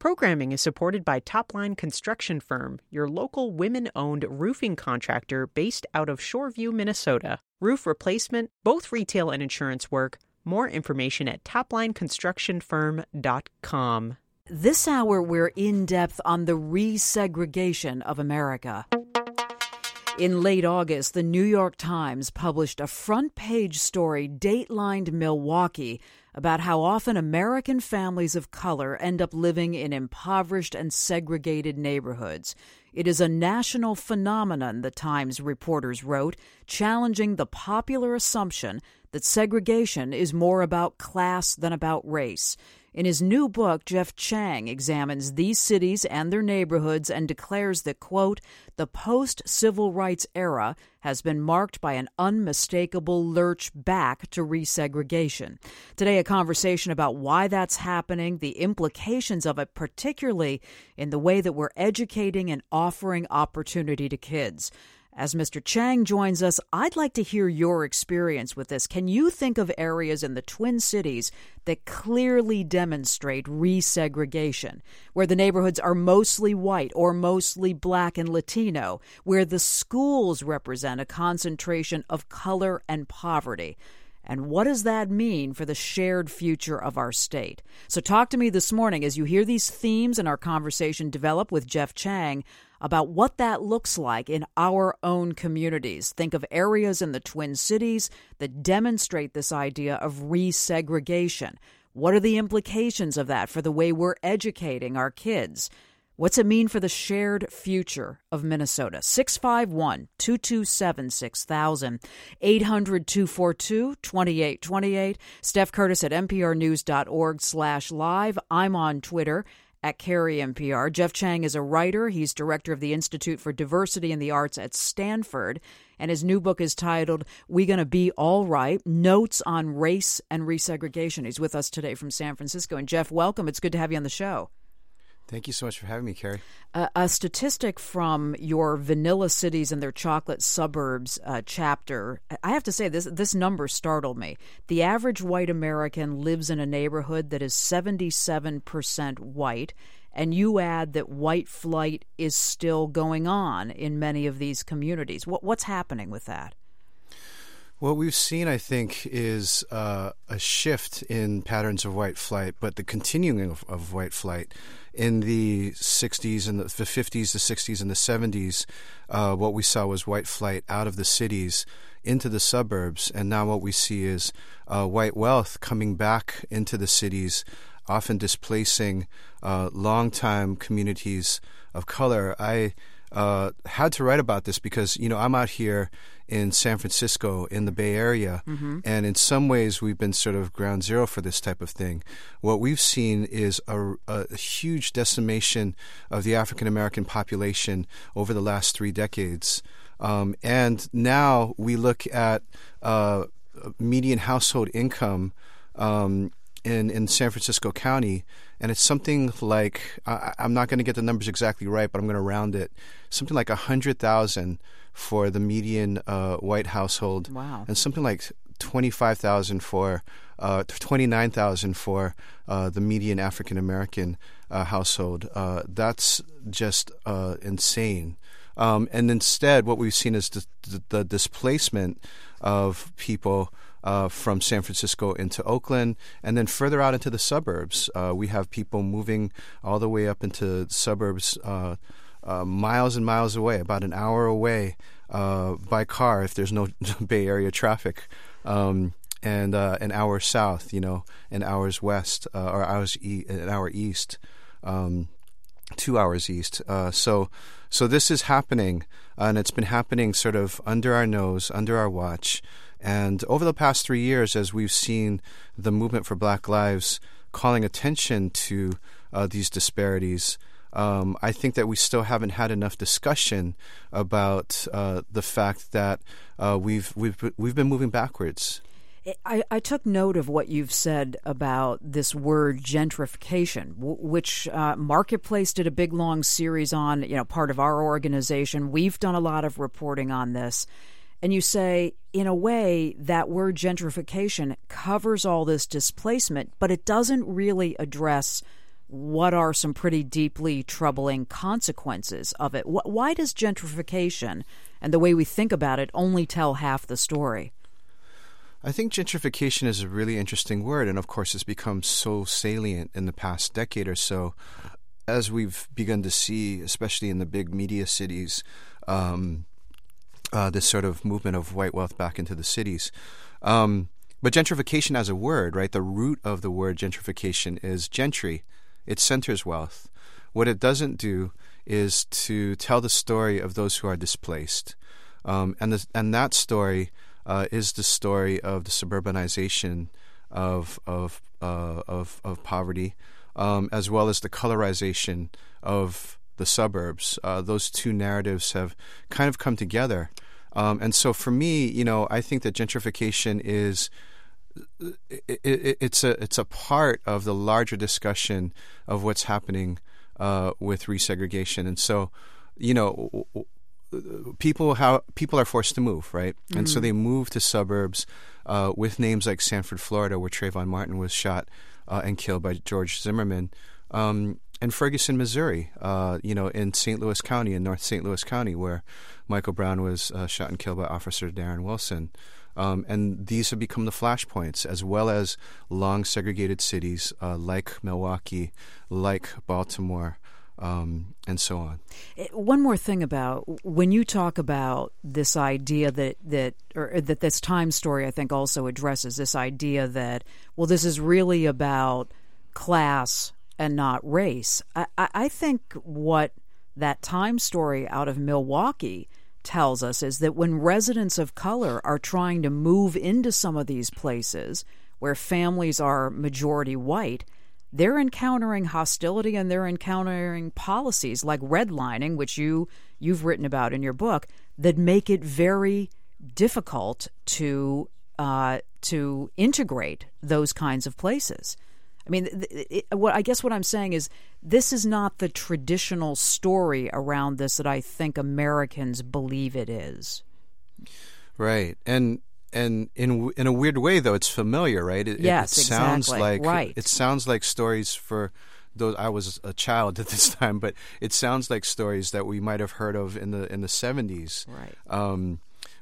Programming is supported by Topline Construction Firm, your local women-owned roofing contractor based out of Shoreview, Minnesota. Roof replacement, both retail and insurance work. More information at toplineconstructionfirm.com. This hour, we're in depth on the resegregation of America. In late August, the New York Times published a front-page story datelined Milwaukee about how often American families of color end up living in impoverished and segregated neighborhoods. It is a national phenomenon, the Times reporters wrote, challenging the popular assumption that segregation is more about class than about race. In his new book, Jeff Chang examines these cities and their neighborhoods and declares that, quote, the post-civil rights era has been marked by an unmistakable lurch back to resegregation. Today, a conversation about why that's happening, the implications of it, particularly in the way that we're educating and offering opportunity to kids. As Mr. Chang joins us, I'd like to hear your experience with this. Can you think of areas in the Twin Cities that clearly demonstrate resegregation, where the neighborhoods are mostly white or mostly black and Latino, where the schools represent a concentration of color and poverty? And what does that mean for the shared future of our state? So talk to me this morning as you hear these themes in our conversation develop with Jeff Chang about what that looks like in our own communities. Think of areas in the Twin Cities that demonstrate this idea of resegregation. What are the implications of that for the way we're educating our kids? What's it mean for the shared future of Minnesota? 651-227-6000, 800-242-2828. Steph Curtis at nprnews.org/live. I'm on Twitter at Carrie NPR. Jeff Chang is a writer. He's director of the Institute for Diversity in the Arts at Stanford. And his new book is titled, We Gonna Be All Right? Notes on Race and Resegregation. He's with us today from San Francisco. And Jeff, welcome. It's good to have you on the show. Thank you so much for having me, Carrie. A statistic from your Vanilla Cities and Their Chocolate Suburbs chapter, I have to say, this number startled me. The average white American lives in a neighborhood that is 77% white, and you add that white flight is still going on in many of these communities. What's happening with that? What we've seen, I think, is a shift in patterns of white flight, but the continuing of white flight. In the 60s and the 50s, the 60s, and the 70s, what we saw was white flight out of the cities into the suburbs, and now what we see is white wealth coming back into the cities, often displacing longtime communities of color. I had to write about this because, I'm out here in San Francisco, in the Bay Area, and in some ways we've been sort of ground zero for this type of thing. What we've seen is a huge decimation of the African-American population over the last 3 decades. And now we look at median household income in San Francisco County, and it's something like, I'm not going to get the numbers exactly right, but I'm going to round it, something like $100,000 for the median white household. Wow. And something like $29,000 for the median African American household. That's just insane. And instead, what we've seen is the displacement of people from San Francisco into Oakland, and then further out into the suburbs. We have people moving all the way up into the suburbs, miles and miles away, about an hour away by car if there's no Bay Area traffic, and an hour south, an hour's west, or an hour east, 2 hours east. So this is happening, and it's been happening sort of under our nose, under our watch. And over the past 3 years, as we've seen the movement for Black Lives calling attention to these disparities, I think that we still haven't had enough discussion about the fact that we've been moving backwards. I took note of what you've said about this word gentrification, which Marketplace did a big, long series on, part of our organization. We've done a lot of reporting on this. And you say, in a way, that word gentrification covers all this displacement, but it doesn't really address what are some pretty deeply troubling consequences of it? Why does gentrification and the way we think about it only tell half the story? I think gentrification is a really interesting word, and of course it's become so salient in the past decade or so, as we've begun to see, especially in the big media cities, this sort of movement of white wealth back into the cities. But gentrification as a word, right, the root of the word gentrification is gentry. It centers wealth. What it doesn't do is to tell the story of those who are displaced. And that story is the story of the suburbanization of poverty, as well as the colorization of the suburbs. Those two narratives have kind of come together. And so for me, I think that gentrification is it's a part of the larger discussion of what's happening with resegregation. And so, people are forced to move, right? Mm-hmm. And so they move to suburbs with names like Sanford, Florida, where Trayvon Martin was shot and killed by George Zimmerman, and Ferguson, Missouri, in St. Louis County, in North St. Louis County, where Michael Brown was shot and killed by Officer Darren Wilson. And these have become the flashpoints, as well as long segregated cities like Milwaukee, like Baltimore, and so on. One more thing about when you talk about this idea that this time story, I think also addresses this idea that, well, this is really about class and not race. I think what that time story out of Milwaukee tells us is that when residents of color are trying to move into some of these places where families are majority white, they're encountering hostility and they're encountering policies like redlining, which you've written about in your book, that make it very difficult to integrate those kinds of places. I mean, what I'm saying is this is not the traditional story around this that I think Americans believe it is. Right. And in a weird way, though, it's familiar, right? Yes, it sounds exactly. like right. It sounds like stories for those. I was a child at this time, but it sounds like stories that we might have heard of in the 70s. Right.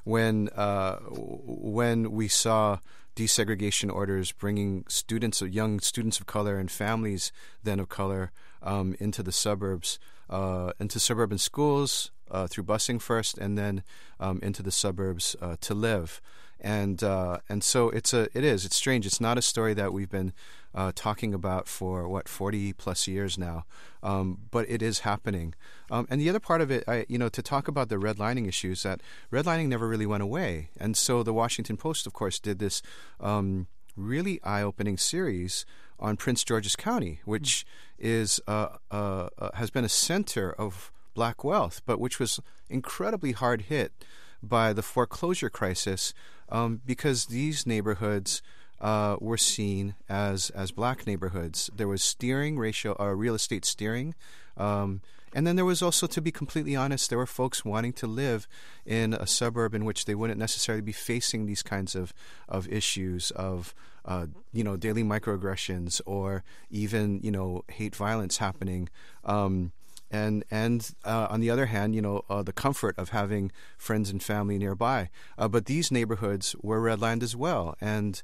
When we saw desegregation orders bringing young students of color and families then of color into the suburbs, into suburban schools through busing first, and then into the suburbs to live. And so it's strange. It's not a story that we've been talking about for 40 plus years now, but it is happening. And the other part of it, to talk about the redlining issues, that redlining never really went away. And so the Washington Post, of course, did this really eye-opening series on Prince George's County, which has been a center of black wealth, but which was incredibly hard hit by the foreclosure crisis, because these neighborhoods were seen as black neighborhoods. There was real estate steering, and then there was also, to be completely honest, there were folks wanting to live in a suburb in which they wouldn't necessarily be facing these kinds of issues of daily microaggressions or even hate violence happening. And on the other hand, the comfort of having friends and family nearby. But these neighborhoods were redlined as well. And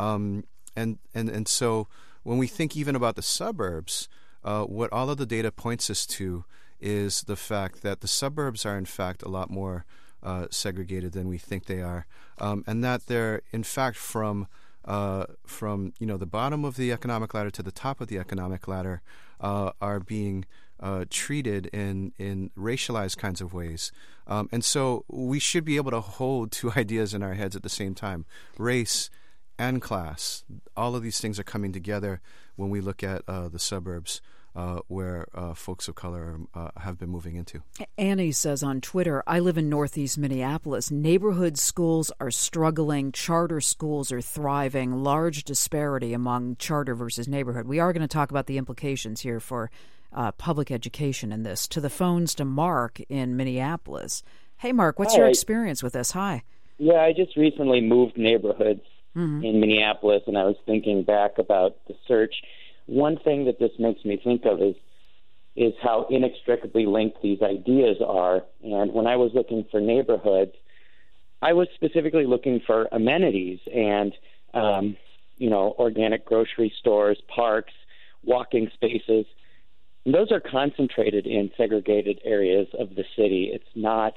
so when we think even about the suburbs, what all of the data points us to is the fact that the suburbs are in fact a lot more segregated than we think they are, and that they're in fact from the bottom of the economic ladder to the top of the economic ladder are being treated in racialized kinds of ways. And so we should be able to hold two ideas in our heads at the same time, race and class. All of these things are coming together when we look at the suburbs where folks of color have been moving into. Annie says on Twitter, I live in Northeast Minneapolis. Neighborhood schools are struggling. Charter schools are thriving. Large disparity among charter versus neighborhood. We are going to talk about the implications here for public education in this. To the phones to Mark in Minneapolis. Hey, Mark, what's your experience with this? Hi. Yeah, I just recently moved neighborhoods in Minneapolis, and I was thinking back about the search. one thing that this makes me think of is how inextricably linked these ideas are. And when I was looking for neighborhoods, I was specifically looking for amenities and, organic grocery stores, parks, walking spaces. And those are concentrated in segregated areas of the city. It's not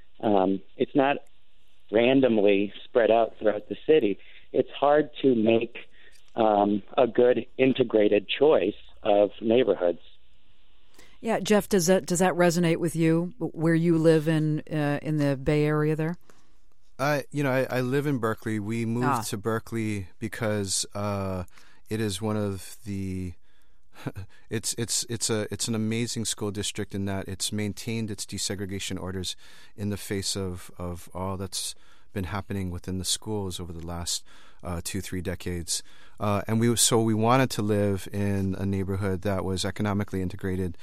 randomly spread out throughout the city. It's hard to make a good integrated choice of neighborhoods. Yeah, Jeff, does that resonate with you where you live in the Bay Area there? I live in Berkeley. We moved to Berkeley because it is one of the it's an amazing school district in that it's maintained its desegregation orders in the face of all that's been happening within the schools over the last 2-3 decades. And we wanted to live in a neighborhood that was economically integrated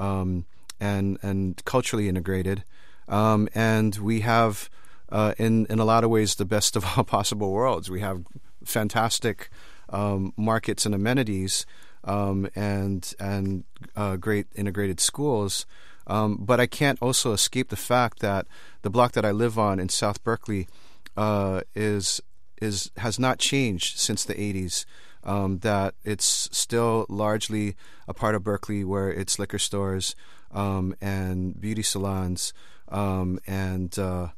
and culturally integrated. And we have in a lot of ways the best of all possible worlds. We have fantastic markets and amenities and great integrated schools. But I can't also escape the fact that the block that I live on in South Berkeley has not changed since the 80s. That it's still largely a part of Berkeley where it's liquor stores and beauty salons and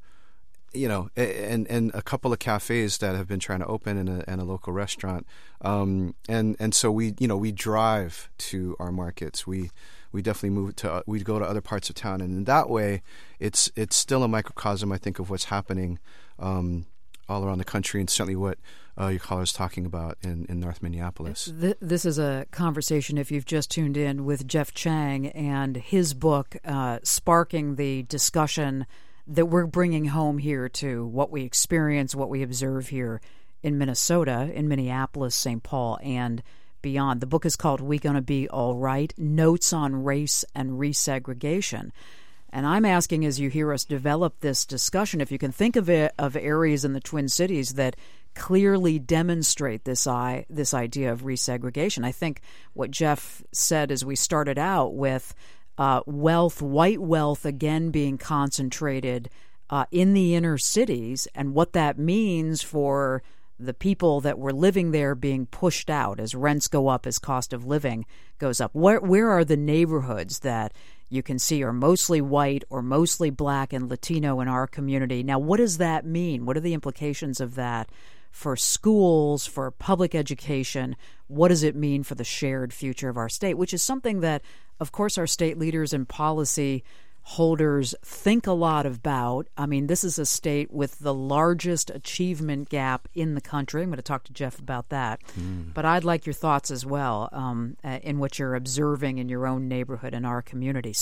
a couple of cafes that have been trying to open and a local restaurant. And so we drive to our markets. We definitely we go to other parts of town, and in that way, it's still a microcosm, I think, of what's happening all around the country, and certainly what your caller is talking about in North Minneapolis. This is a conversation, if you've just tuned in, with Jeff Chang and his book, sparking the discussion that we're bringing home here to what we experience, what we observe here in Minnesota, in Minneapolis, St. Paul, and beyond. The book is called We Gonna Be All Right, Notes on Race and Resegregation. And I'm asking, as you hear us develop this discussion, if you can think of areas in the Twin Cities that clearly demonstrate this idea of resegregation. I think what Jeff said as we started out with white wealth again being concentrated in the inner cities, and what that means for the people that were living there being pushed out as rents go up, as cost of living goes up. Where are the neighborhoods that you can see are mostly white or mostly black and Latino in our community? Now, what does that mean? What are the implications of that for schools, for public education? What does it mean for the shared future of our state, which is something that, of course, our state leaders and policy holders think a lot about. I mean, this is a state with the largest achievement gap in the country. I'm going to talk to Jeff about that. But I'd like your thoughts as well in what you're observing in your own neighborhood and our community.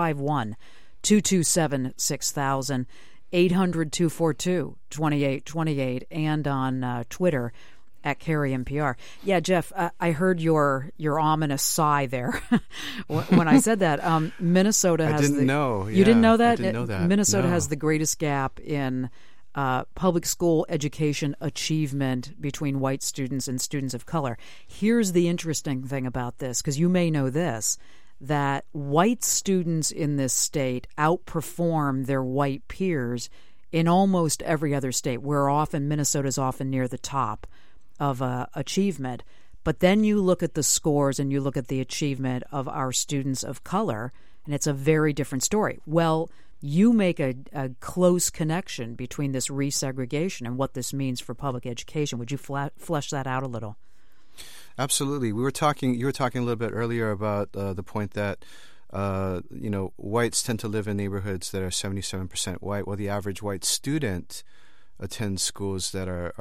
651-227-6000, 800-242-2828, and on Twitter at Carrie NPR. Yeah, Jeff, I heard your ominous sigh there when I said that. Minnesota has I didn't know. You didn't know that? I didn't know that. Minnesota has the greatest gap in public school education achievement between white students and students of color. Here's the interesting thing about this, because you may know this, that white students in this state outperform their white peers in almost every other state. Minnesota's often near the top of achievement. But then you look at the scores and you look at the achievement of our students of color, and it's a very different story. Well, you make a close connection between this resegregation and what this means for public education. Would you flesh that out a little? Absolutely. You were talking a little bit earlier about the point that whites tend to live in neighborhoods that are 77% white. Well, the average white student attend schools that are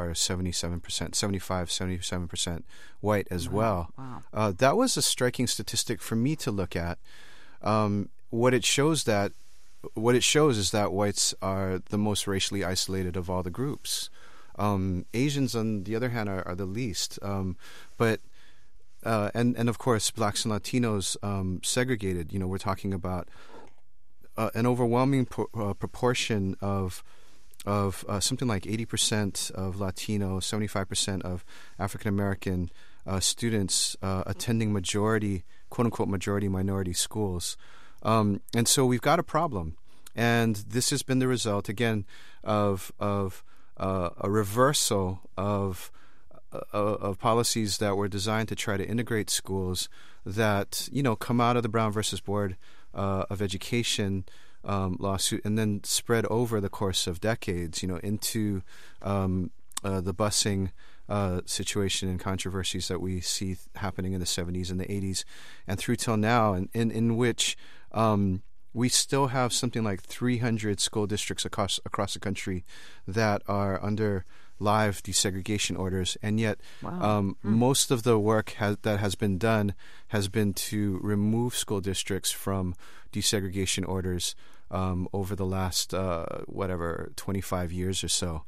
77% white as well. Wow. That was a striking statistic for me to look at. What it shows is that whites are the most racially isolated of all the groups. Asians, on the other hand, are the least. But of course, blacks and Latinos segregated. We're talking about an overwhelming proportion of something like 80% of Latino, 75% of African American students attending quote unquote majority minority schools, and so we've got a problem, and this has been the result again of a reversal of policies that were designed to try to integrate schools that come out of the Brown versus Board of Education lawsuit and then spread over the course of decades, into the busing situation and controversies that we see happening in the 70s and the 80s and through till now, and in which we still have something like 300 school districts across the country that are under live desegregation orders, and yet most of the work that has been done has been to remove school districts from desegregation orders over the last 25 years or so,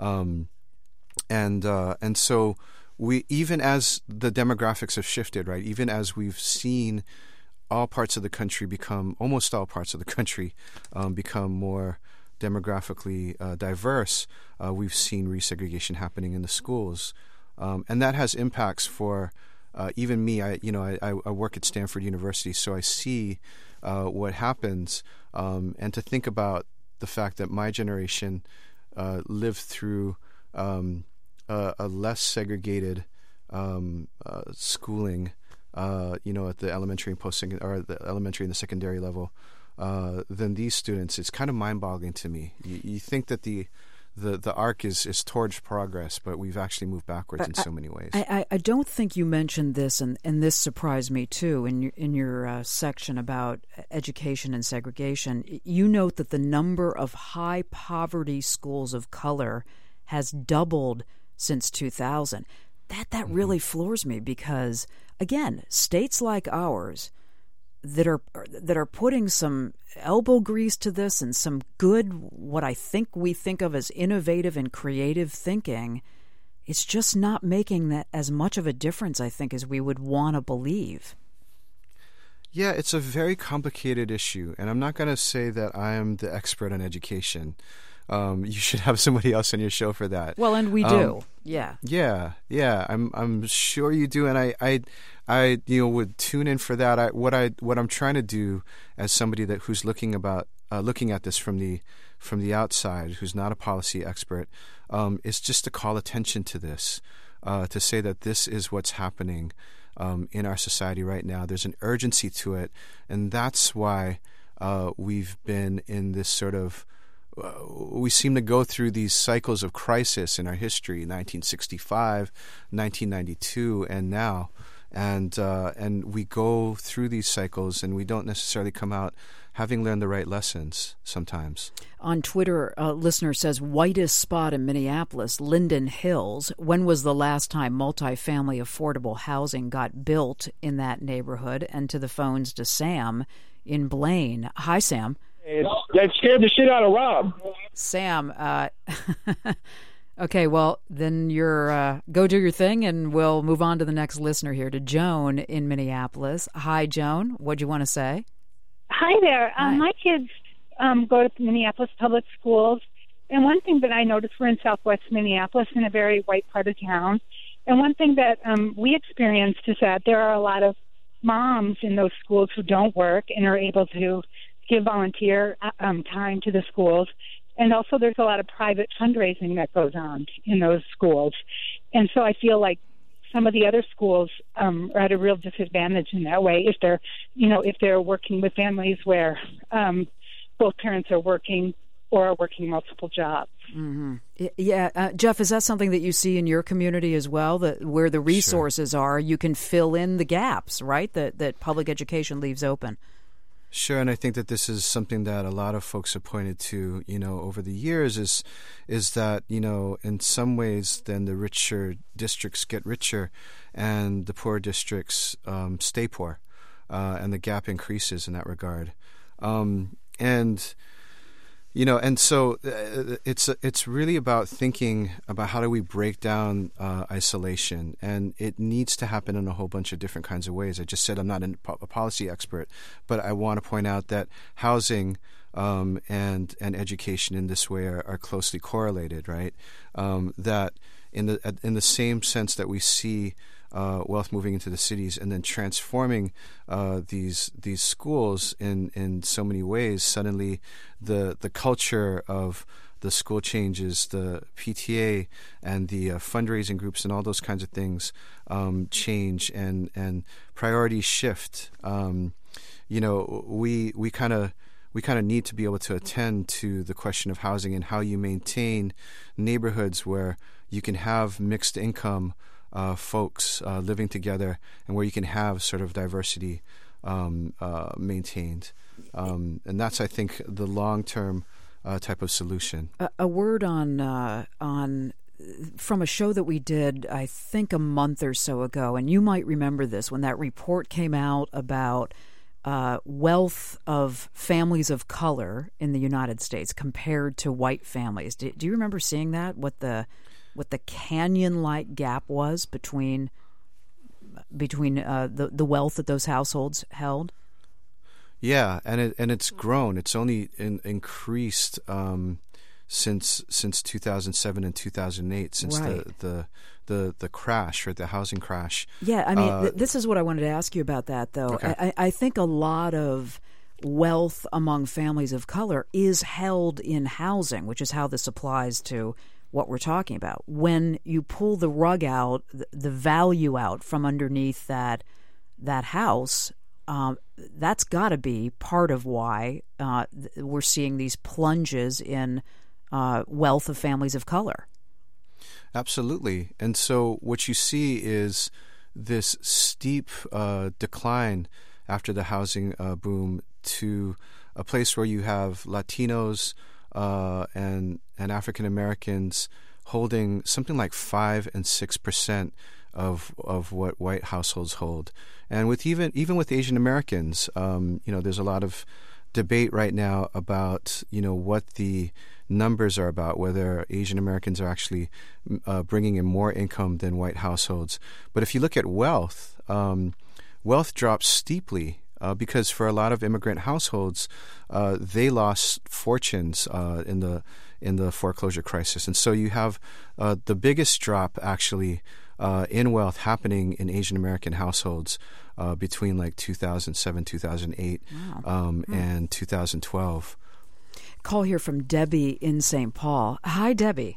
and so we, even as the demographics have shifted, right, even as we've seen almost all parts of the country become more demographically diverse, we've seen resegregation happening in the schools, and that has impacts for even me. I work at Stanford University, so I see what happens, and to think about the fact that my generation lived through a less segregated schooling, at the elementary and or the elementary and the secondary level, than these students, it's kind of mind-boggling to me. You think that the arc is towards progress, but we've actually moved backwards in so many ways. I don't think you mentioned this, and this surprised me too. In your section about education and segregation, you note that the number of high poverty schools of color has doubled since 2000. That really floors me, because again, states like ours that are putting some elbow grease to this and some good, what I think we think of as innovative and creative thinking, it's just not making that as much of a difference, I think, as we would want to believe. Yeah, it's a very complicated issue, and I'm not going to say that I am the expert on education. You should have somebody else on your show for that. Well, and we do. Yeah. Yeah. I'm sure you do, and I would tune in for that. What I'm trying to do as somebody who's looking at this from the outside, who's not a policy expert, is just to call attention to this, to say that this is what's happening in our society right now. There's an urgency to it, and that's why we've been in this sort of. We seem to go through these cycles of crisis in our history: 1965, 1992, and now. And we go through these cycles, and we don't necessarily come out having learned the right lessons sometimes. On Twitter, a listener says, whitest spot in Minneapolis, Linden Hills. When was the last time multifamily affordable housing got built in that neighborhood? And to the phones to Sam in Blaine. Hi, Sam. That scared the shit out of Rob. Sam, okay, well, then you're go do your thing, and we'll move on to the next listener here, to Joan in Minneapolis. Hi, Joan. What'd you want to say? Hi there. Hi. My kids go to Minneapolis public schools, and one thing that I noticed, we're in southwest Minneapolis in a very white part of town, and one thing that we experienced is that there are a lot of moms in those schools who don't work and are able to give volunteer time to the schools. And also there's a lot of private fundraising that goes on in those schools. And so I feel like some of the other schools are at a real disadvantage in that way if they're working with families where both parents are working or are working multiple jobs. Mm-hmm. Yeah. Jeff, is that something that you see in your community as well, that where the resources are, you can fill in the gaps, right, that public education leaves open? Sure, and I think that this is something that a lot of folks have pointed to, over the years is that, in some ways then the richer districts get richer and the poor districts stay poor, and the gap increases in that regard. And so it's really about thinking about how do we break down isolation, and it needs to happen in a whole bunch of different kinds of ways. I just said I'm not a policy expert, but I want to point out that housing and education in this way are closely correlated, right? That in the same sense that we see wealth moving into the cities, and then transforming these schools in so many ways. Suddenly, the culture of the school changes, the PTA and the fundraising groups and all those kinds of things change, and priorities shift. We kind of need to be able to attend to the question of housing and how you maintain neighborhoods where you can have mixed income folks living together, and where you can have sort of diversity maintained. And that's, I think, the long-term type of solution. A word on from a show that we did, I think, a month or so ago, and you might remember this when that report came out about wealth of families of color in the United States compared to white families. Do you remember seeing that? What the canyon-like gap was between the wealth that those households held? Yeah, and it's grown. It's only increased since 2007 and 2008, since right. the crash, or the housing crash. Yeah, I mean, this is what I wanted to ask you about that, though. Okay. I think a lot of wealth among families of color is held in housing, which is how this applies to what we're talking about. When you pull the rug out, the value out from underneath that house, that's got to be part of why we're seeing these plunges in wealth of families of color. Absolutely. And so what you see is this steep decline after the housing boom to a place where you have Latinos and African Americans holding something like 5 and 6% of what white households hold. And with even with Asian Americans, there's a lot of debate right now about what the numbers are about, whether Asian Americans are actually bringing in more income than white households. But if you look at wealth, wealth drops steeply because for a lot of immigrant households, they lost fortunes in the foreclosure crisis, and so you have the biggest drop actually in wealth happening in Asian American households between like 2007, 2008, and 2012. Call here from Debbie in St. Paul. Hi, Debbie.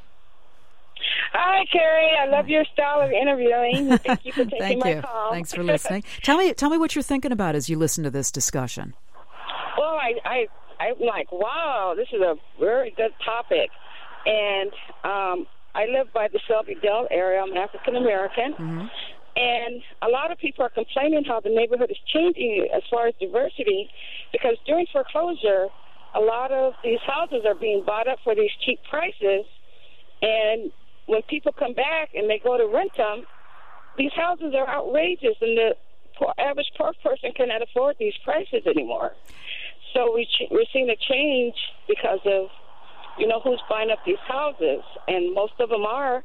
Hi, Carrie. I love your style of interviewing. Thank you for taking my call. Thanks for listening. Tell me what you're thinking about as you listen to this discussion. Well, I'm like, wow, this is a very good topic. And I live by the Shelby Dell area. I'm African American. Mm-hmm. And a lot of people are complaining how the neighborhood is changing as far as diversity, because during foreclosure, a lot of these houses are being bought up for these cheap prices. And when people come back and they go to rent them, these houses are outrageous, and the average poor person cannot afford these prices anymore. So we're seeing a change because of, who's buying up these houses, and most of them are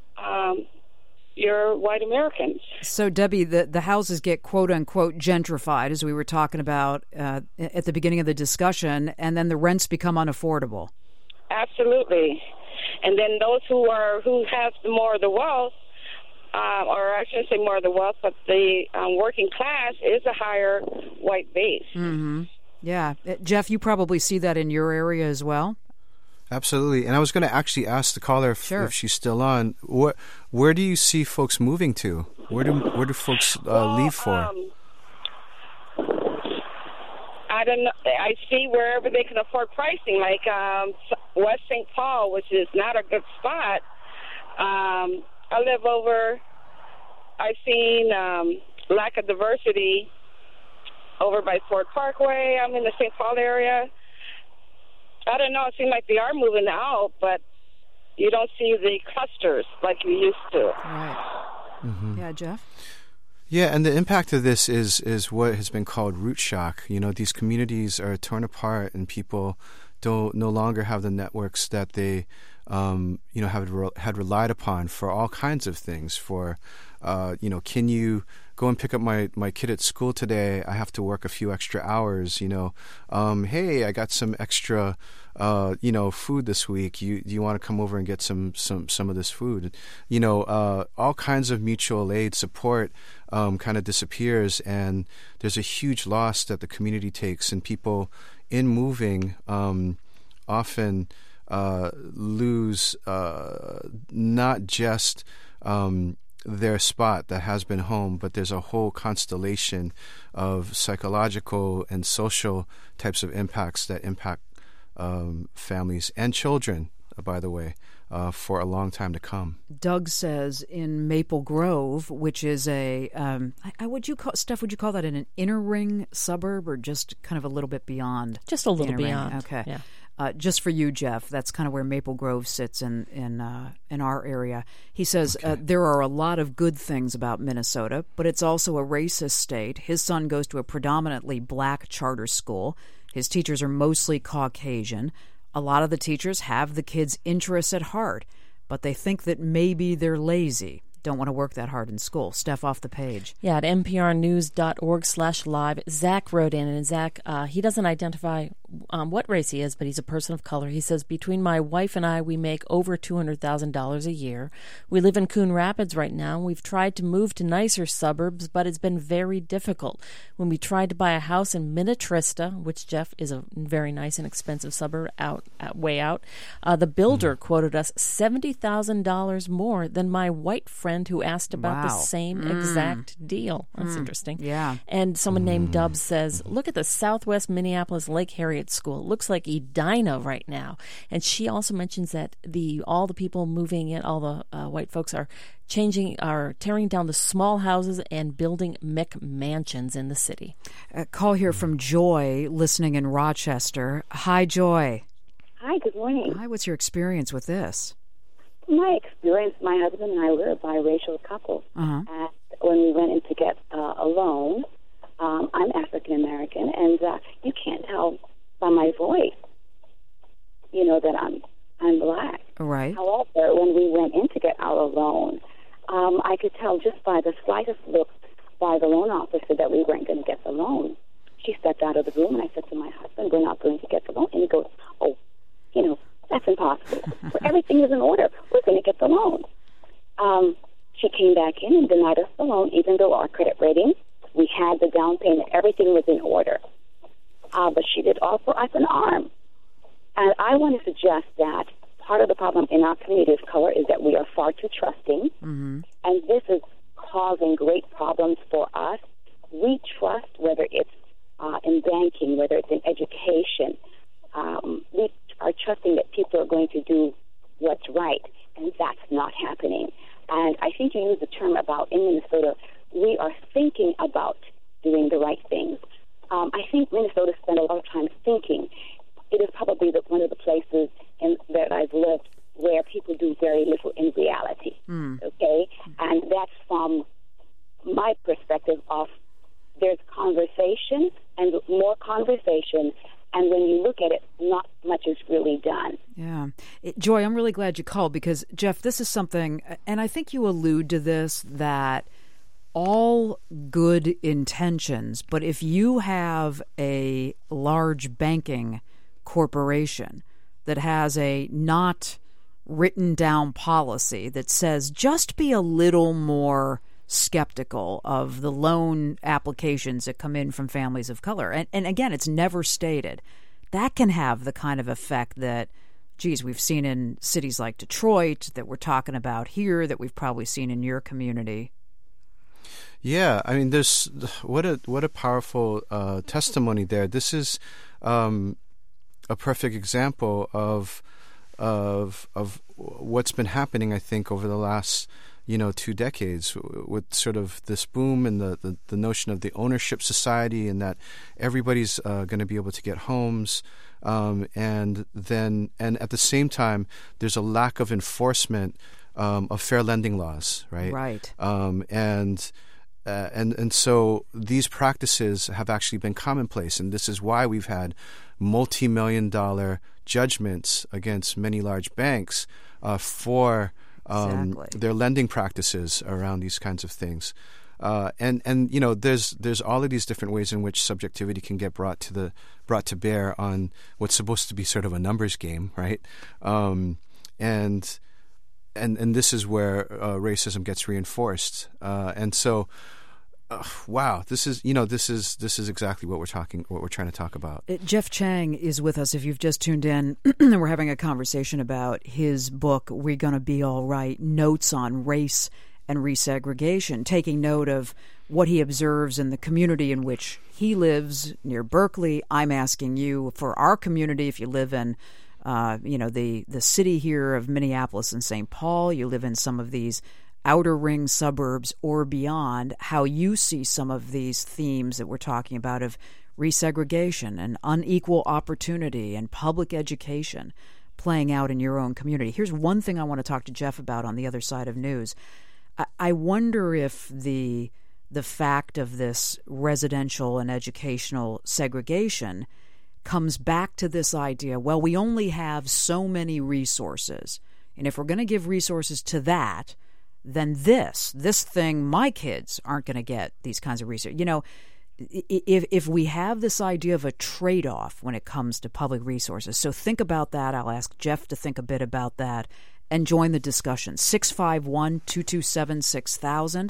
your white Americans. So, Debbie, the houses get quote-unquote gentrified, as we were talking about at the beginning of the discussion, and then the rents become unaffordable. Absolutely. And then those who have more of the wealth, or I shouldn't say more of the wealth, but the working class is a higher white base. Mm-hmm. Yeah. Jeff, you probably see that in your area as well? Absolutely. And I was going to actually ask the caller if she's still on. Where do you see folks moving to? Where do folks leave for? I don't know. I see wherever they can afford pricing, like West St. Paul, which is not a good spot. I live over. I've seen lack of diversity over by Ford Parkway. I'm in the St. Paul area. I don't know. It seems like they are moving out, but you don't see the clusters like you used to. Right. Mm-hmm. Yeah, Jeff? Yeah, and the impact of this is what has been called root shock. These communities are torn apart, and people no longer have the networks that they had relied upon for all kinds of things. For can you go and pick up my kid at school today. I have to work a few extra hours. Hey, I got some extra food this week. Do you want to come over and get some of this food? All kinds of mutual aid support kind of disappears, and there's a huge loss that the community takes, and people in moving often lose not just their spot that has been home, but there's a whole constellation of psychological and social types of impacts that impact families and children, by the way, for a long time to come. Doug says in Maple Grove, which is would you call that an inner ring suburb, or just kind of a little bit beyond? Just a little beyond. Okay. Yeah. Just for you, Jeff, that's kind of where Maple Grove sits in our area. He says there are a lot of good things about Minnesota, but it's also a racist state. His son goes to a predominantly black charter school. His teachers are mostly Caucasian. A lot of the teachers have the kids' interests at heart, but they think that maybe they're lazy. Don't want to work that hard in school. Steph, off the page. Yeah, at nprnews.org/live, Zach wrote in, and Zach, he doesn't identify what race he is, but he's a person of color. He says, between my wife and I, we make over $200,000 a year. We live in Coon Rapids right now. We've tried to move to nicer suburbs, but it's been very difficult. When we tried to buy a house in Minnetrista, which, Jeff, is a very nice and expensive suburb way out, the builder quoted us $70,000 more than my white friend who asked about the same exact deal. That's interesting. Yeah. And someone named Dubs says, look at the Southwest Minneapolis Lake Harriet School. It looks like Edina right now. And she also mentions that all the people moving in, all the white folks are tearing down the small houses and building McMansions in the city. A call here from Joy, listening in Rochester. Hi, Joy. Hi, good morning. Hi, what's your experience with this? My experience, my husband and I were a biracial couple. And when we went in to get a loan, I'm African American, and you can't tell by my voice, that I'm black. Right. However, when we went in to get our loan, I could tell just by the slightest look by the loan officer that we weren't going to get the loan. She stepped out of the room, and I said to my husband, we're not going to get the loan. And he goes, that's impossible. Everything is in order. We're going to get the loan. She came back in and denied us the loan, even though our credit rating, we had the down payment, everything was in order. But she did offer us an arm. And I want to suggest that part of the problem in our community of color is that we are far too trusting, and this is causing great problems for us. We trust, whether it's in banking, whether it's in education, we are trusting that people are going to do what's right, and that's not happening. And I think you used the term about in Minnesota, we are thinking about doing the right things. I think Minnesota spent a lot of time thinking. It is probably one of the places that I've lived where people do very little in reality, okay? And that's from my perspective of there's conversation and more conversation, and when you look at it, not much is really done. Yeah. Joy, I'm really glad you called because, Jeff, this is something, and I think you allude to this, that all good intentions, but if you have a large banking corporation that has a not written down policy that says just be a little more skeptical of the loan applications that come in from families of color. And again, it's never stated. That can have the kind of effect that, we've seen in cities like Detroit, that we're talking about here, that we've probably seen in your community. Yeah, I mean, there's what a powerful testimony there. This is a perfect example of what's been happening, I think, over the last 2 decades, with sort of this boom and the notion of the ownership society, and that everybody's going to be able to get homes, and at the same time, there's a lack of enforcement of fair lending laws, right? Right. And so these practices have actually been commonplace, and this is why we've had multi-million-dollar judgments against many large banks for their lending practices around these kinds of things. And there's all of these different ways in which subjectivity can get brought to bear on what's supposed to be sort of a numbers game, right? And this is where racism gets reinforced. And so, wow, this is exactly what we're trying to talk about. Jeff Chang is with us. If you've just tuned in, we're having a conversation about his book, We're Gonna Be All Right: Notes on Race and Resegregation, taking note of what he observes in the community in which he lives near Berkeley. I'm asking you, for our community, if you live in the city here of Minneapolis and St. Paul, you live in some of these outer ring suburbs or beyond, how you see some of these themes that we're talking about of resegregation and unequal opportunity and public education playing out in your own community. Here's one thing I want to talk to Jeff about on the other side of news. I wonder if the fact of this residential and educational segregation comes back to this idea, well, we only have so many resources, and if we're going to give resources to that, then this thing, my kids aren't going to get these kinds of research. If we have this idea of a trade-off when it comes to public resources. So think about that. I'll ask Jeff to think a bit about that and join the discussion. 651-227-6000,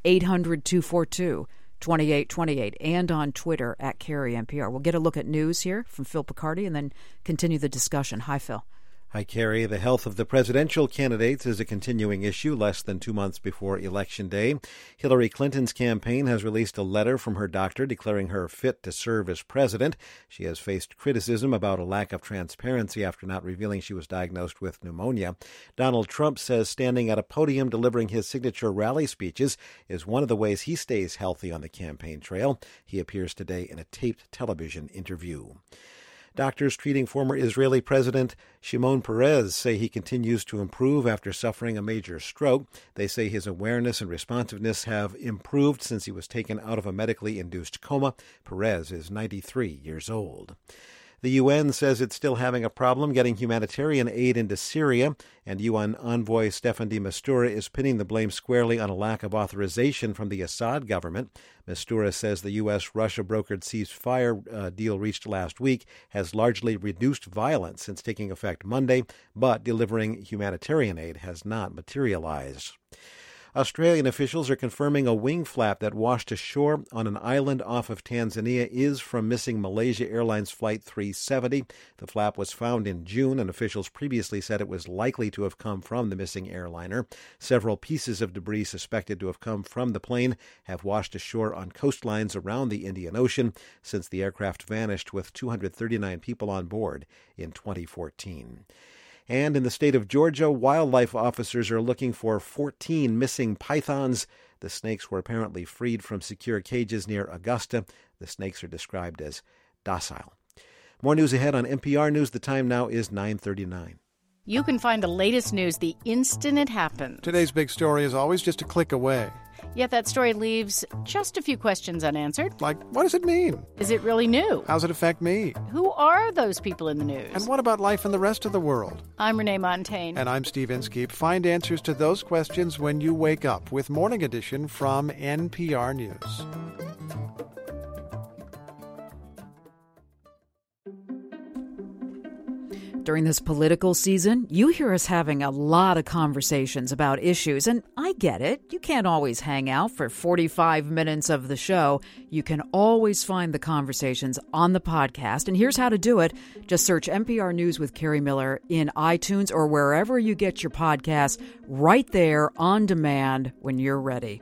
800-242-2828, and on Twitter at Carrie NPR. We'll get a look at news here from Phil Picardi and then continue the discussion. Hi, Phil. Hi, Carrie. The health of the presidential candidates is a continuing issue less than 2 months before Election Day. Hillary Clinton's campaign has released a letter from her doctor declaring her fit to serve as president. She has faced criticism about a lack of transparency after not revealing she was diagnosed with pneumonia. Donald Trump says standing at a podium delivering his signature rally speeches is one of the ways he stays healthy on the campaign trail. He appears today in a taped television interview. Doctors treating former Israeli President Shimon Peres say he continues to improve after suffering a major stroke. They say his awareness and responsiveness have improved since he was taken out of a medically induced coma. Peres is 93 years old. The UN says it's still having a problem getting humanitarian aid into Syria, and UN envoy Staffan de Mistura is pinning the blame squarely on a lack of authorization from the Assad government. Mistura says the U.S.-Russia brokered ceasefire deal reached last week has largely reduced violence since taking effect Monday, but delivering humanitarian aid has not materialized. Australian officials are confirming a wing flap that washed ashore on an island off of Tanzania is from missing Malaysia Airlines Flight 370. The flap was found in June, and officials previously said it was likely to have come from the missing airliner. Several pieces of debris suspected to have come from the plane have washed ashore on coastlines around the Indian Ocean since the aircraft vanished with 239 people on board in 2014. And in the state of Georgia, wildlife officers are looking for 14 missing pythons. The snakes were apparently freed from secure cages near Augusta. The snakes are described as docile. More news ahead on NPR News. The time now is 9:39. You can find the latest news the instant it happens. Today's big story is always just a click away. Yet that story leaves just a few questions unanswered. Like, what does it mean? Is it really new? How's it affect me? Who are those people in the news? And what about life in the rest of the world? I'm Renee Montaigne. And I'm Steve Inskeep. Find answers to those questions when you wake up with Morning Edition from NPR News. During this political season, you hear us having a lot of conversations about issues, and I get it. You can't always hang out for 45 minutes of the show. You can always find the conversations on the podcast, and here's how to do it. Just search NPR News with Carrie Miller in iTunes or wherever you get your podcasts, right there on demand when you're ready.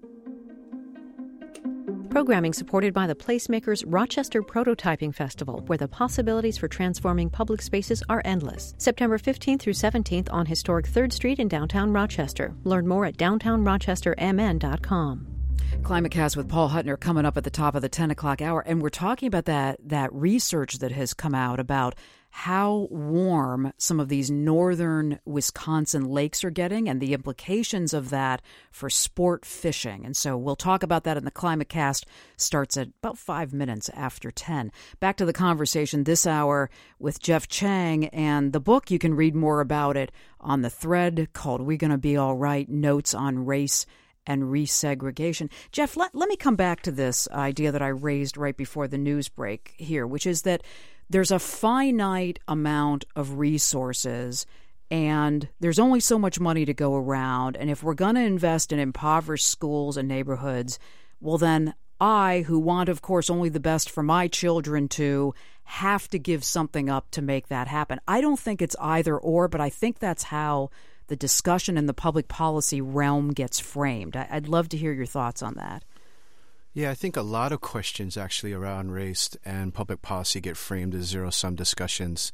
Programming supported by the Placemakers Rochester Prototyping Festival, where the possibilities for transforming public spaces are endless. September 15th through 17th on historic 3rd Street in downtown Rochester. Learn more at downtownrochestermn.com. ClimateCast with Paul Huttner coming up at the top of the 10 o'clock hour, and we're talking about that research that has come out about how warm some of these northern Wisconsin lakes are getting and the implications of that for sport fishing. And so we'll talk about that in the ClimateCast. Starts at about 5 minutes after 10. Back to the conversation this hour with Jeff Chang, and the book, you can read more about it on the thread called We're Gonna Be All Right: Notes on Race and resegregation. Jeff, let me come back to this idea that I raised right before the news break here, which is that there's a finite amount of resources and there's only so much money to go around. And if we're going to invest in impoverished schools and neighborhoods, well, then I, who want, of course, only the best for my children to, have to give something up to make that happen. I don't think it's either or, but I think that's how the discussion in the public policy realm gets framed. I'd love to hear your thoughts on that. Yeah, I think a lot of questions actually around race and public policy get framed as zero-sum discussions.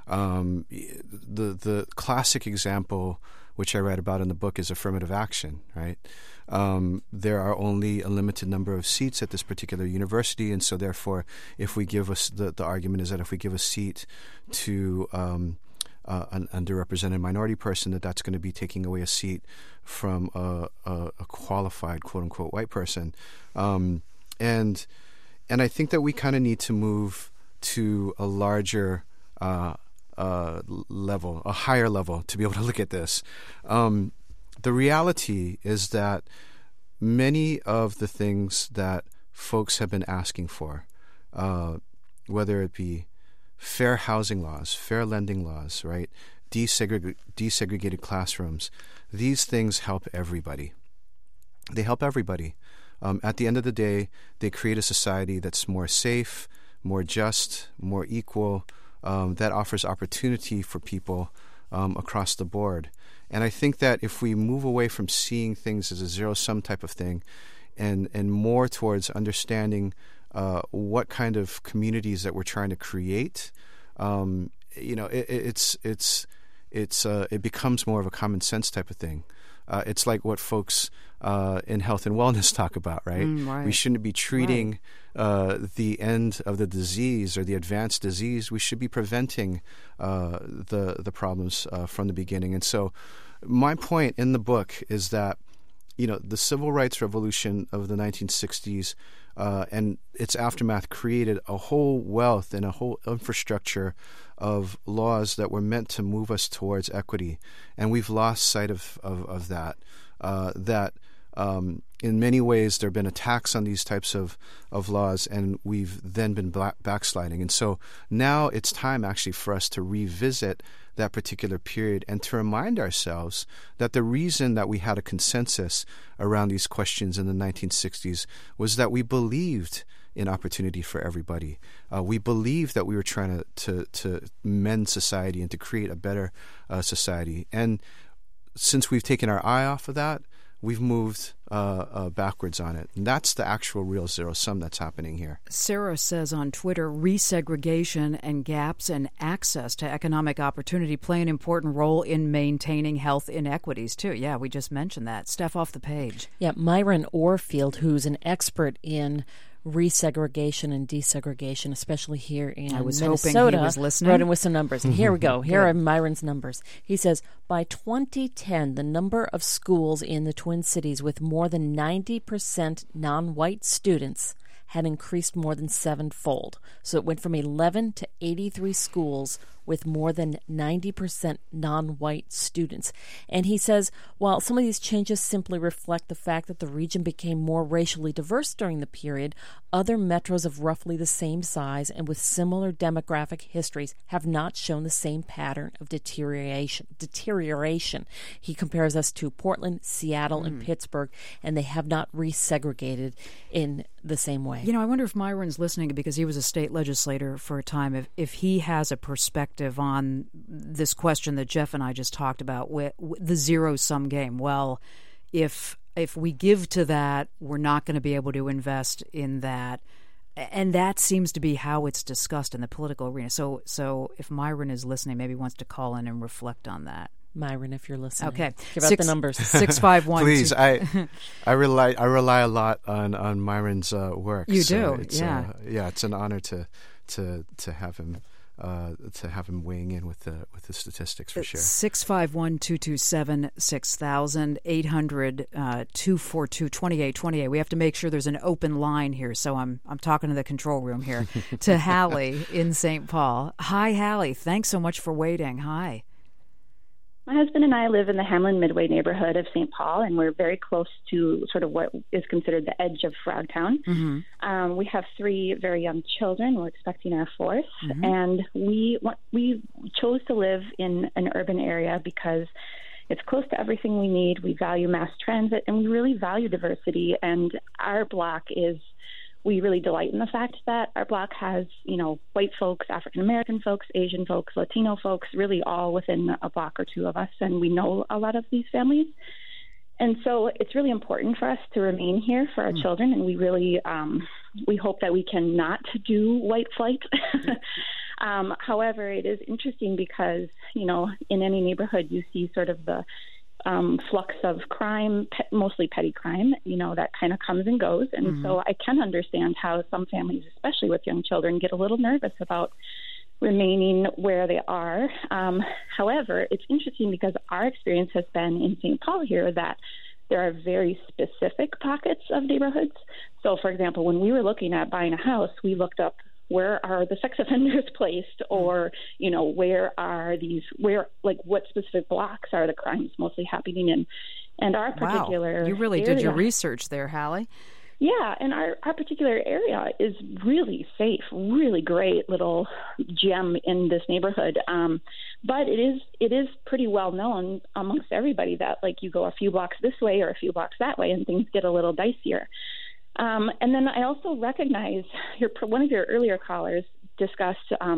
The classic example, which I write about in the book, is affirmative action, right? There are only a limited number of seats at this particular university, and so therefore, if we give us the argument is that if we give a seat to an underrepresented minority person, that's going to be taking away a seat from a qualified, quote unquote, white person, and I think that we kind of need to move to a larger level, a higher level, to be able to look at this. The reality is that many of the things that folks have been asking for, whether it be fair housing laws, fair lending laws, right, desegregated classrooms, these things help everybody. They help everybody. At the end of the day, they create a society that's more safe, more just, more equal, that offers opportunity for people across the board. And I think that if we move away from seeing things as a zero-sum type of thing and more towards understanding what kind of communities that we're trying to create, it becomes more of a common sense type of thing. It's like what folks in health and wellness talk about, right? Right. We shouldn't be treating the end of the disease or the advanced disease. We should be preventing the problems from the beginning. And so my point in the book is that, the civil rights revolution of the 1960s and its aftermath created a whole wealth and a whole infrastructure of laws that were meant to move us towards equity. And we've lost sight of that. In many ways, there have been attacks on these types of laws, and we've then been backsliding. And so now it's time actually for us to revisit that particular period and to remind ourselves that the reason that we had a consensus around these questions in the 1960s was that we believed in opportunity for everybody. We believed that we were trying to mend society and to create a better society. And since we've taken our eye off of that, we've moved backwards on it. And that's the actual real zero-sum that's happening here. Sarah says on Twitter, resegregation and gaps in access to economic opportunity play an important role in maintaining health inequities, too. Yeah, we just mentioned that. Steph, off the page. Yeah, Myron Orfield, who's an expert in resegregation and desegregation, especially here in I was Minnesota, hoping he was listening. wrote in with some numbers. And here we go. Here are Myron's numbers. He says, by 2010, the number of schools in the Twin Cities with more than 90% non-white students had increased more than sevenfold. So it went from 11 to 83 schools with more than 90% non-white students. And he says, while some of these changes simply reflect the fact that the region became more racially diverse during the period, other metros of roughly the same size and with similar demographic histories have not shown the same pattern of deterioration. He compares us to Portland, Seattle, and Pittsburgh, and they have not resegregated in the same way. I wonder if Myron's listening because he was a state legislator for a time, if he has a perspective on this question that Jeff and I just talked about, with the zero-sum game. Well, if we give to that, we're not going to be able to invest in that. And that seems to be how it's discussed in the political arena. So if Myron is listening, maybe he wants to call in and reflect on that. Myron, if you're listening. Okay. Give out the numbers. 651. Please, I rely a lot on Myron's work. You so do, it's, yeah. It's an honor to have him weighing in with the statistics for sure. 651-227-6000, 800-242-2828. We have to make sure there's an open line here, so I'm talking to the control room here to Hallie in St. Paul. Hi, Hallie. Thanks so much for waiting. Hi. My husband and I live in the Hamlin Midway neighborhood of St. Paul, and we're very close to sort of what is considered the edge of Frogtown. Mm-hmm. We have 3 very young children. We're expecting our 4th, and we chose to live in an urban area because it's close to everything we need. We value mass transit, and we really value diversity. And our block we really delight in the fact that our block has, white folks, African-American folks, Asian folks, Latino folks, really all within a block or 2 of us. And we know a lot of these families. And so it's really important for us to remain here for our children. And we really, we hope that we can not do white flight. However, it is interesting because, in any neighborhood, you see sort of the flux of crime, mostly petty crime, that kind of comes and goes. And so I can understand how some families, especially with young children, get a little nervous about remaining where they are. However, it's interesting because our experience has been in St. Paul here that there are very specific pockets of neighborhoods. So, for example, when we were looking at buying a house, we looked up where are the sex offenders placed, or, what specific blocks are the crimes mostly happening in. And our particular You really did your research there, Hallie. Yeah, and our particular area is really safe, really great little gem in this neighborhood. But it is pretty well known amongst everybody that, you go a few blocks this way or a few blocks that way, and things get a little dicier. And then I also recognize one of your earlier callers discussed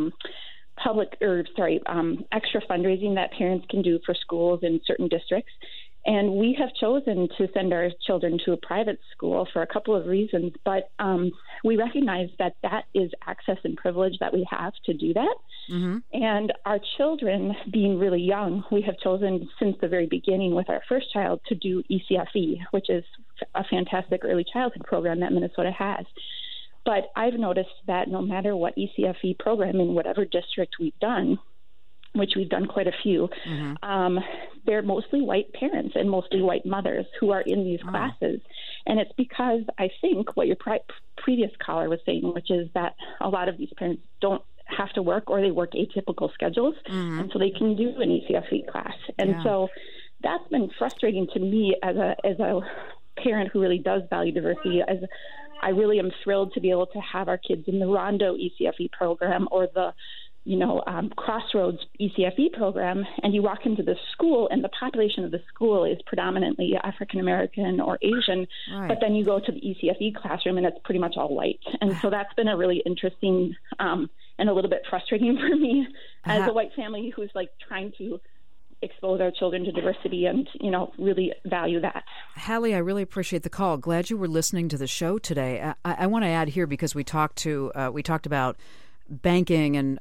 extra fundraising that parents can do for schools in certain districts. And we have chosen to send our children to a private school for a couple of reasons, but we recognize that is access and privilege that we have to do that. Mm-hmm. And our children, being really young, we have chosen since the very beginning with our first child to do ECFE, which is a fantastic early childhood program that Minnesota has. But I've noticed that no matter what ECFE program in whatever district we've done, which we've done quite a few, they're mostly white parents and mostly white mothers who are in these classes. And it's because I think what your previous caller was saying, which is that a lot of these parents don't have to work or they work atypical schedules, and so they can do an ECFE class. And so that's been frustrating to me as a parent who really does value diversity. As I really am thrilled to be able to have our kids in the Rondo ECFE program or the Crossroads ECFE program, and you walk into the school and the population of the school is predominantly African American or Asian, but then you go to the ECFE classroom and it's pretty much all white. And so that's been a really interesting and a little bit frustrating for me as a white family who's trying to expose our children to diversity and, really value that. Hallie, I really appreciate the call. Glad you were listening to the show today. I want to add here, because we talked about banking and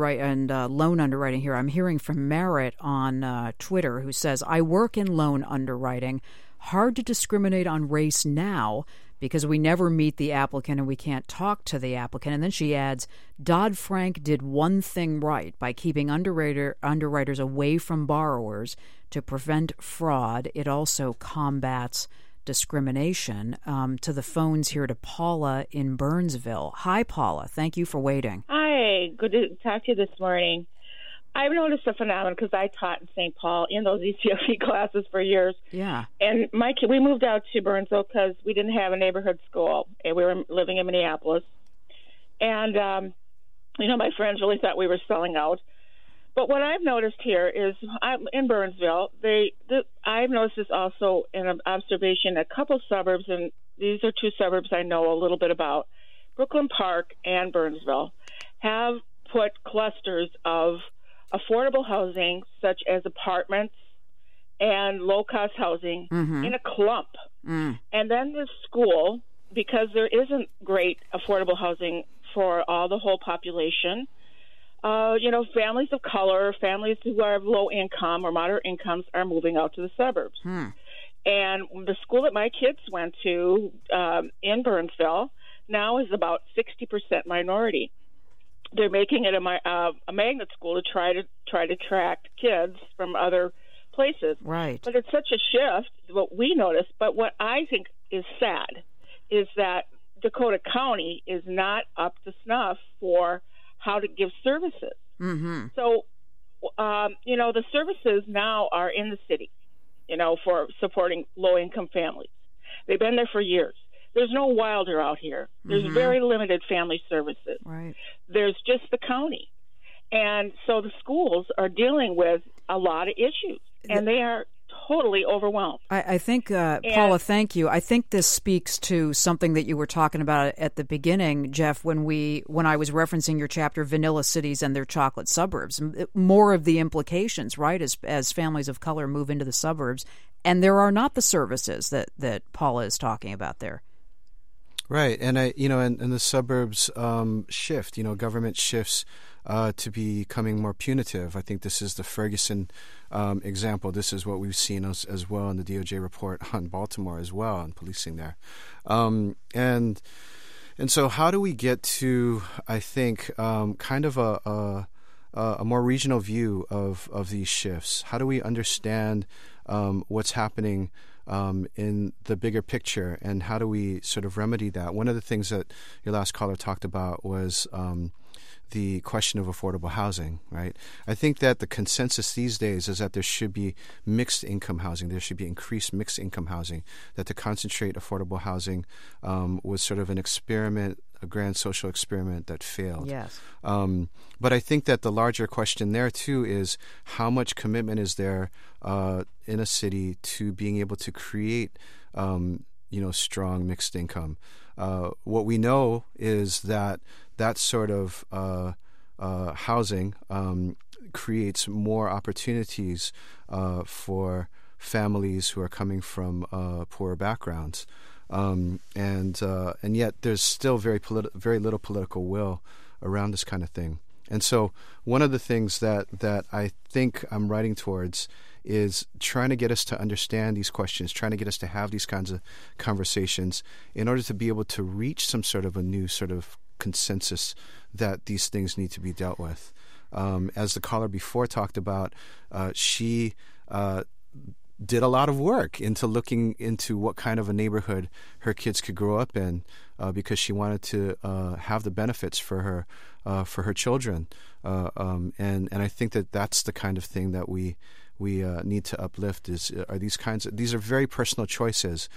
loan underwriting here. I'm hearing from Merritt on Twitter, who says, I work in loan underwriting. Hard to discriminate on race now because we never meet the applicant and we can't talk to the applicant. And then she adds, Dodd-Frank did one thing right by keeping underwriters away from borrowers to prevent fraud. It also combats discrimination. To the phones here to Paula in Burnsville. Hi, Paula. Thank you for waiting. Hi. Good to talk to you this morning. I've noticed a phenomenon because I taught in St. Paul in those ECFE classes for years. Yeah. And we moved out to Burnsville because we didn't have a neighborhood school. And we were living in Minneapolis. And, my friends really thought we were selling out. But what I've noticed here is in Burnsville, I've noticed this also in an observation, a couple suburbs, and these are 2 suburbs I know a little bit about. Brooklyn Park and Burnsville have put clusters of affordable housing, such as apartments and low-cost housing, in a clump. And then the school, because there isn't great affordable housing for the whole population, families of color, families who are low income or moderate incomes are moving out to the suburbs. And the school that my kids went to in Burnsville now is about 60% minority. They're making it a magnet school to try to attract kids from other places. Right. But it's such a shift, what we noticed. But what I think is sad is that Dakota County is not up to snuff for how to give services. So the services now are in the city, for supporting low-income families. They've been there for years. There's no Wilder out here. There's very limited family services. Right. There's just the county. And so the schools are dealing with a lot of issues, and they are totally overwhelmed. I think, Paula, thank you. I think this speaks to something that you were talking about at the beginning, Jeff, when I was referencing your chapter, Vanilla Cities and Their Chocolate Suburbs. More of the implications, right, as families of color move into the suburbs, and there are not the services that Paula is talking about there. Right, and and the suburbs shift. Government shifts to becoming more punitive. I think this is the Ferguson example. This is what we've seen as well in the DOJ report on Baltimore as well, and policing there. And so, how do we get to, I think, kind of a more regional view of these shifts? How do we understand what's happening in the bigger picture, and how do we sort of remedy that? One of the things that your last caller talked about was the question of affordable housing, right? I think that the consensus these days is that there should be mixed income housing. There should be increased mixed income housing, that to concentrate affordable housing was sort of an experiment, a grand social experiment that failed. Yes. But I think that the larger question there, too, is how much commitment is there in a city to being able to create, strong mixed income? What we know is that sort of housing creates more opportunities for families who are coming from poorer backgrounds. And yet there's still very little political will around this kind of thing. And so one of the things that I think I'm writing towards is trying to get us to understand these questions, trying to get us to have these kinds of conversations in order to be able to reach some sort of a new sort of consensus that these things need to be dealt with. As the caller before talked about, she did a lot of work into looking into what kind of a neighborhood her kids could grow up in, because she wanted to have the benefits for her children, and I think that's the kind of thing that we need to uplift. These are very personal choices,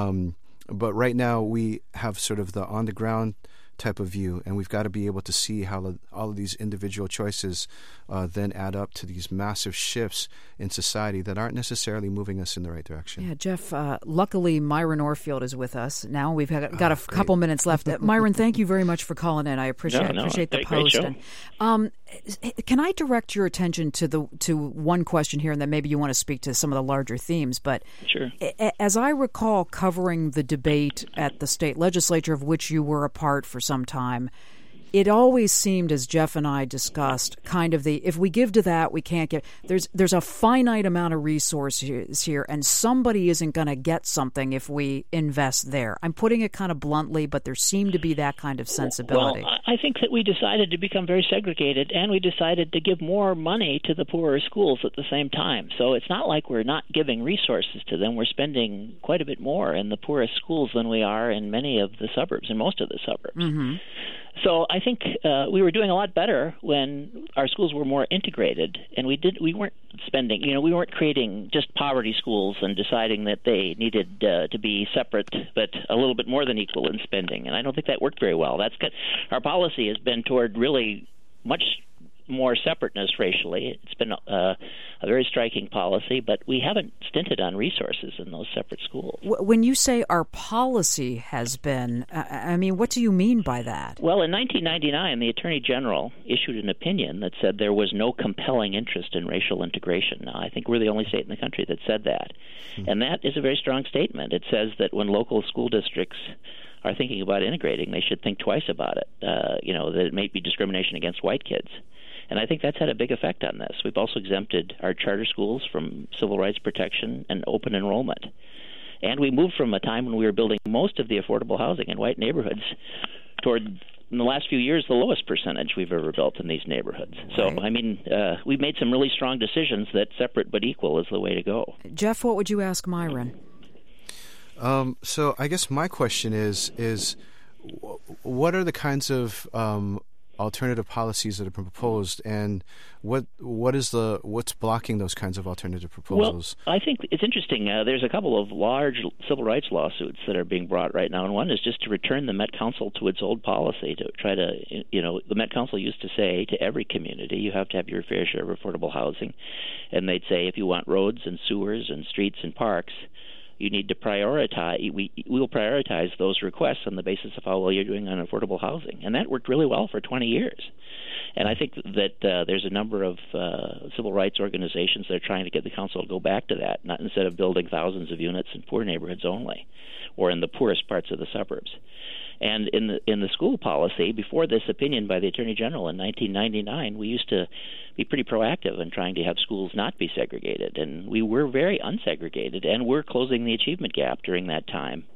but right now we have sort of the on the ground type of view, and we've got to be able to see how all of these individual choices then add up to these massive shifts in society that aren't necessarily moving us in the right direction. Yeah, Jeff, luckily Myron Orfield is with us now. We've got a couple minutes left. Myron, thank you very much for calling in. I appreciate the post. And, can I direct your attention to one question here, and then maybe you want to speak to some of the larger themes? But sure. As I recall covering the debate at the state legislature, of which you were a part for some time, it always seemed, as Jeff and I discussed, kind of if we give to that, we can't get. There's a finite amount of resources here, and somebody isn't going to get something if we invest there. I'm putting it kind of bluntly, but there seemed to be that kind of sensibility. Well, I think that we decided to become very segregated, and we decided to give more money to the poorer schools at the same time. So it's not like we're not giving resources to them. We're spending quite a bit more in the poorest schools than we are in many of the suburbs, in most of the suburbs. Mm-hmm. So I think we were doing a lot better when our schools were more integrated, and we weren't spending, we weren't creating just poverty schools and deciding that they needed to be separate, but a little bit more than equal in spending. And I don't think that worked very well. That's good. Our policy has been toward really much more separateness racially. It's been a very striking policy, but we haven't stinted on resources in those separate schools. When you say our policy has been, what do you mean by that? Well, in 1999, the Attorney General issued an opinion that said there was no compelling interest in racial integration. Now, I think we're the only state in the country that said that. And that is a very strong statement. It says that when local school districts are thinking about integrating, they should think twice about it, that it may be discrimination against white kids. And I think that's had a big effect on this. We've also exempted our charter schools from civil rights protection and open enrollment. And we moved from a time when we were building most of the affordable housing in white neighborhoods toward, in the last few years, the lowest percentage we've ever built in these neighborhoods. So, we've made some really strong decisions that separate but equal is the way to go. Jeff, what would you ask Myron? So I guess my question is what are the kinds of alternative policies that have been proposed, and what's blocking those kinds of alternative proposals? Well, I think it's interesting. There's a couple of large civil rights lawsuits that are being brought right now, and one is just to return the Met Council to its old policy to try to, the Met Council used to say to every community, you have to have your fair share of affordable housing, and they'd say if you want roads and sewers and streets and parks, you need to prioritize. We will prioritize those requests on the basis of how well you're doing on affordable housing, and that worked really well for 20 years. And I think that there's a number of civil rights organizations that are trying to get the council to go back to that, not instead of building thousands of units in poor neighborhoods only, or in the poorest parts of the suburbs. And in the school policy, before this opinion by the Attorney General in 1999, we used to be pretty proactive in trying to have schools not be segregated, and we were very unsegregated, and we're closing the achievement gap during that time.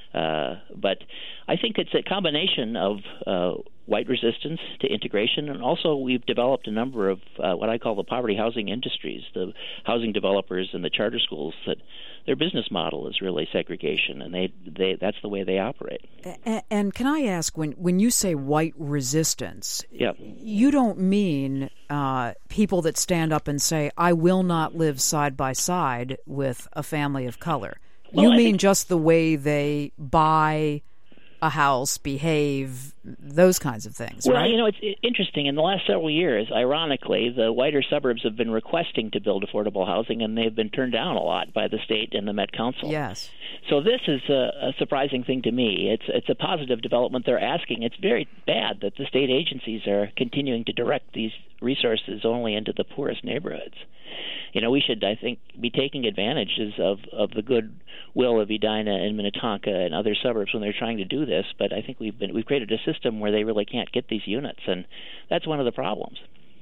But I think it's a combination of white resistance to integration, and also we've developed a number of what I call the poverty housing industries, the housing developers and the charter schools, that their business model is really segregation, and they that's the way they operate. And can I ask, when you say white resistance, yeah, you don't mean people that stand up and say, I will not live side by side with a family of color. Well, you mean just the way they buy a house, behave, those kinds of things, well, right? Well, it's interesting. In the last several years, ironically, the whiter suburbs have been requesting to build affordable housing, and they've been turned down a lot by the state and the Met Council. Yes. So this is a surprising thing to me. It's a positive development they're asking. It's very bad that the state agencies are continuing to direct these resources only into the poorest neighborhoods. We should, I think, be taking advantages of the goodwill of Edina and Minnetonka and other suburbs when they're trying to do this. But I think we've created a system where they really can't get these units, and that's one of the problems.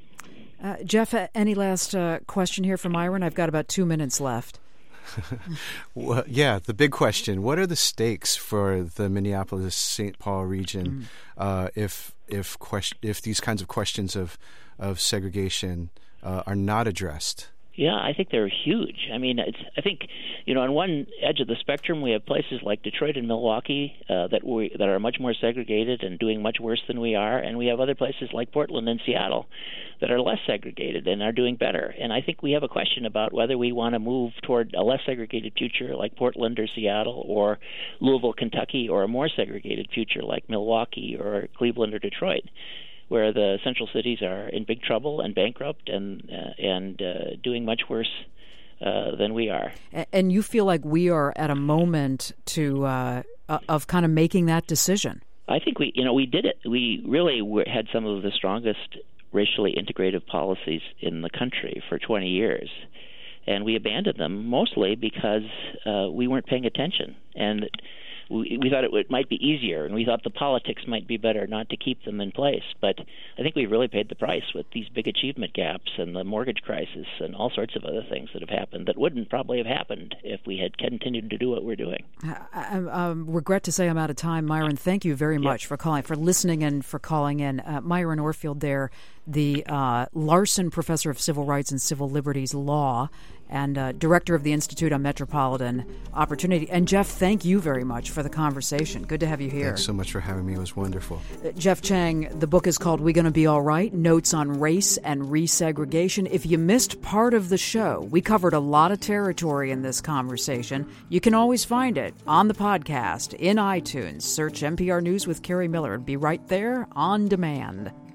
Jeff, any last question here from Myron? I've got about 2 minutes left. Well, yeah, the big question: what are the stakes for the Minneapolis-St. Paul region if these kinds of questions of segregation are not addressed? Yeah, I think they're huge. I mean, I think on one edge of the spectrum we have places like Detroit and Milwaukee that are much more segregated and doing much worse than we are, and we have other places like Portland and Seattle that are less segregated and are doing better. And I think we have a question about whether we want to move toward a less segregated future like Portland or Seattle or Louisville, Kentucky, or a more segregated future like Milwaukee or Cleveland or Detroit, where the central cities are in big trouble and bankrupt and doing much worse than we are. And you feel like we are at a moment of kind of making that decision? I think we did it. We really had some of the strongest racially integrative policies in the country for 20 years. And we abandoned them mostly because we weren't paying attention. And we thought it might be easier, and we thought the politics might be better not to keep them in place. But I think we really paid the price with these big achievement gaps and the mortgage crisis and all sorts of other things that have happened that wouldn't probably have happened if we had continued to do what we're doing. I regret to say I'm out of time. Myron, thank you very much for listening and for calling in. Myron Orfield there, the Larson Professor of Civil Rights and Civil Liberties Law and Director of the Institute on Metropolitan Opportunity. And Jeff, thank you very much for the conversation. Good to have you here. Thanks so much for having me. It was wonderful. Jeff Chang, the book is called We Gonna Be All Right? Notes on Race and Resegregation. If you missed part of the show, we covered a lot of territory in this conversation. You can always find it on the podcast, in iTunes. Search NPR News with Carrie Miller and be right there on demand.